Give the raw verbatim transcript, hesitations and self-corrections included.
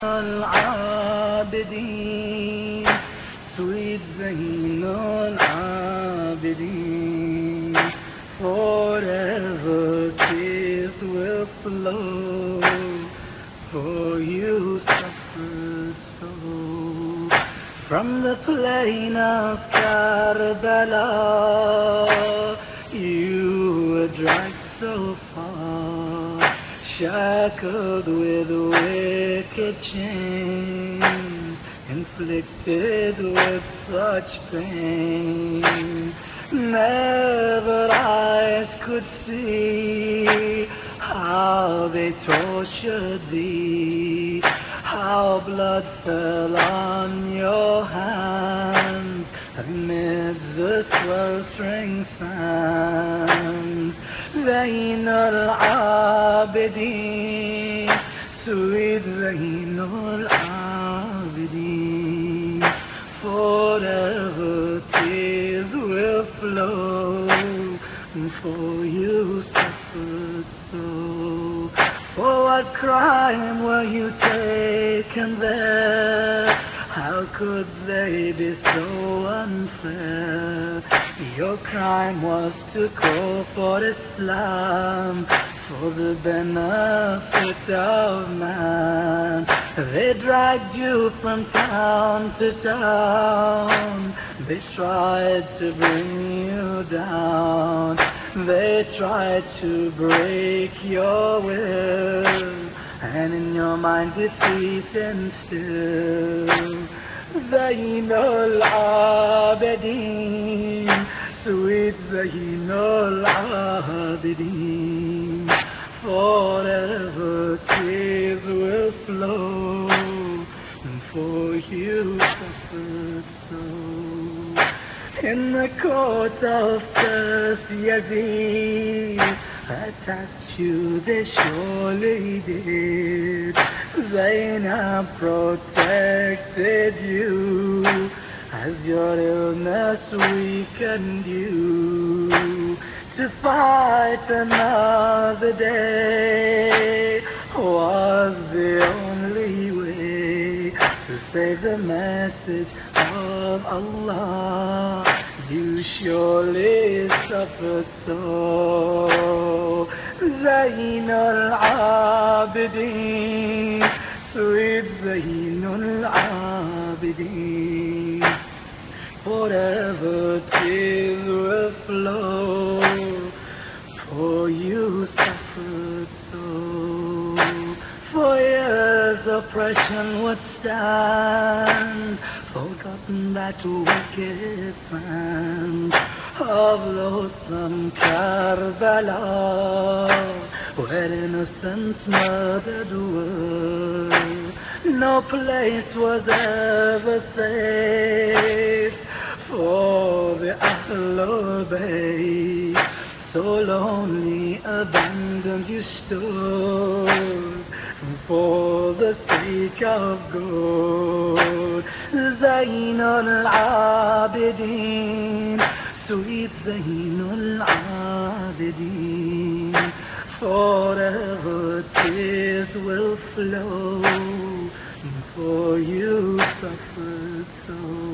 العابدين, sweet Zain al-Abidin. Forever tears will flow, for you suffered so. From the plain of Karbala, you were dragged so far, shackled with wicked chains, inflicted with such pain. Never eyes could see how they tortured thee, how blood fell on your hands amidst the sweltering sands. Zain al-Abidin, sweet Zain al-Abidin. Forever tears will flow, for you suffered so. For what crime were you taken there? How could they be so unfair? Your crime was to call for Islam, for the benefit of man. They dragged you from town to town, they tried to bring you down, they tried to break your will, and in your mind defeat instill. Zain al-Abidin, sweet Zain al-Abidin. Forever tears will flow, for you suffered so. In the court of First Yazid, attacked you they surely did. Zainab protected you as your illness weakened you. To fight another day was the only way to save the message of Allah. You surely suffered so. Zain al-Abidin, sweet Zain al-Abidin. Forever tears will flow, for you suffered so. For years oppression would stand, forgotten that wicked sand of loathsome Karbala, where innocents murdered were. No place was ever safe for the Ahlul Bayt. So lonely, abandoned you stood for the sake of good. Zain al-Abidin, sweet Zain al-Abidin. Forever tears will flow, for you suffered so.